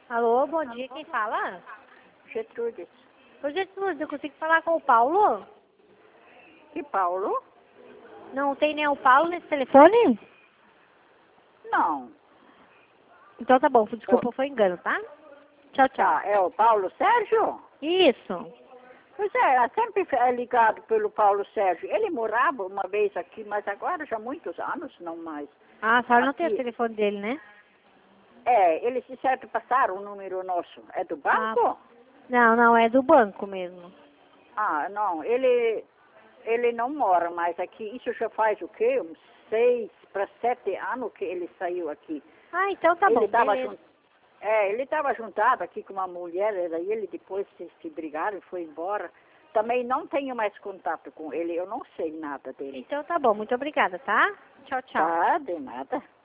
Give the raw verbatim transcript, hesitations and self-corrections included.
Alô, bom dia, quem fala? Getrudes. Ô, Jesus, eu consigo falar com o Paulo? Que Paulo? Não tem nem o Paulo nesse telefone? Não. Então tá bom, desculpa, foi engano, tá? Tchau, tchau. Tá, é o Paulo Sérgio? Isso. Pois é, ela sempre é ligado pelo Paulo Sérgio. Ele morava uma vez aqui, mas agora já há muitos anos, não mais. Ah, a senhora não tem o Aqui. telefone dele, né? É, eles de certo passaram o número nosso. É do banco? Não, não, é do banco mesmo. Ah, não, ele, ele não mora mais aqui. Isso já faz o quê? Uns seis para sete anos que ele saiu aqui. Ah, então tá ele bom, tava beleza. jun... É, ele estava juntado aqui com uma mulher, e daí ele depois se, se brigaram e foi embora. Também não tenho mais contato com ele, eu não sei nada dele. Então tá bom, muito obrigada, tá? Tchau, tchau. Tá, de nada.